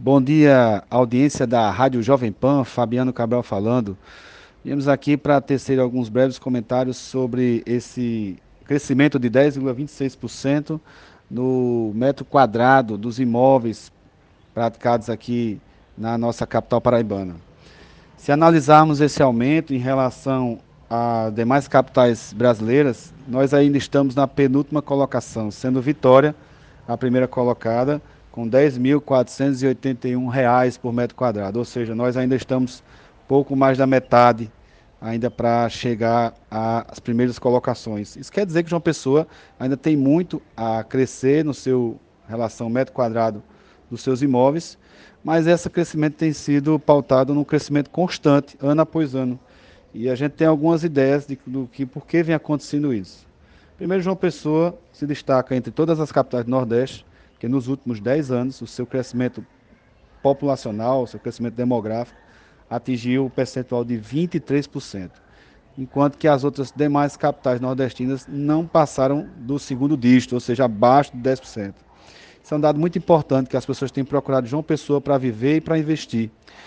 Bom dia, audiência da Rádio Jovem Pan, Fabiano Cabral falando. Viemos aqui para tecer alguns breves comentários sobre esse crescimento de 10,26% no metro quadrado dos imóveis praticados aqui na nossa capital paraibana. Se analisarmos esse aumento em relação a demais capitais brasileiras, nós ainda estamos na penúltima colocação, sendo Vitória a primeira colocada, com R$ 10.481 por metro quadrado. Ou seja, nós ainda estamos pouco mais da metade ainda para chegar às primeiras colocações. Isso quer dizer que João Pessoa ainda tem muito a crescer no seu relação metro quadrado dos seus imóveis, mas esse crescimento tem sido pautado num crescimento constante, ano após ano. E a gente tem algumas ideias do que por que vem acontecendo isso. Primeiro, João Pessoa se destaca entre todas as capitais do Nordeste, que nos últimos 10 anos o seu crescimento populacional, o seu crescimento demográfico, atingiu o percentual de 23%, enquanto que as outras demais capitais nordestinas não passaram do segundo dígito, ou seja, abaixo de 10%. Isso é um dado muito importante que as pessoas têm procurado João Pessoa para viver e para investir.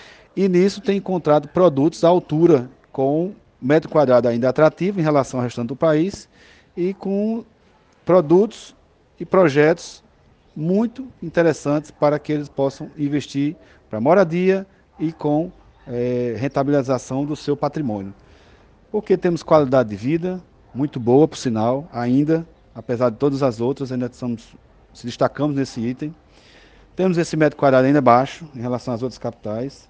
E nisso tem encontrado produtos à altura, com metro quadrado ainda atrativo em relação ao restante do país e com produtos e projetos muito interessantes para que eles possam investir para moradia e com rentabilização do seu patrimônio. Porque temos qualidade de vida muito boa, por sinal, ainda, apesar de todas as outras, ainda se destacamos nesse item. Temos esse metro quadrado ainda baixo em relação às outras capitais.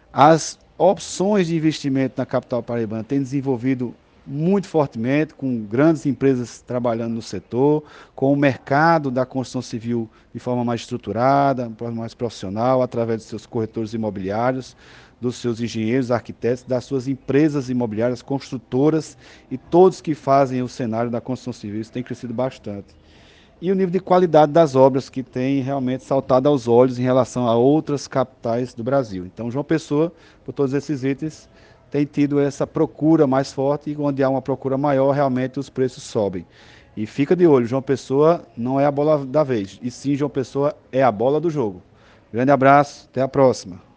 As opções de investimento na capital paraibana têm desenvolvido muito fortemente, com grandes empresas trabalhando no setor, com o mercado da construção civil de forma mais estruturada, mais profissional, através de seus corretores imobiliários, dos seus engenheiros, arquitetos, das suas empresas imobiliárias, construtoras e todos que fazem o cenário da construção civil. Isso tem crescido bastante. E o nível de qualidade das obras que tem realmente saltado aos olhos em relação a outras capitais do Brasil. Então, João Pessoa, por todos esses itens, tem tido essa procura mais forte e onde há uma procura maior, realmente os preços sobem. E fica de olho, João Pessoa não é a bola da vez, e sim João Pessoa é a bola do jogo. Grande abraço, até a próxima.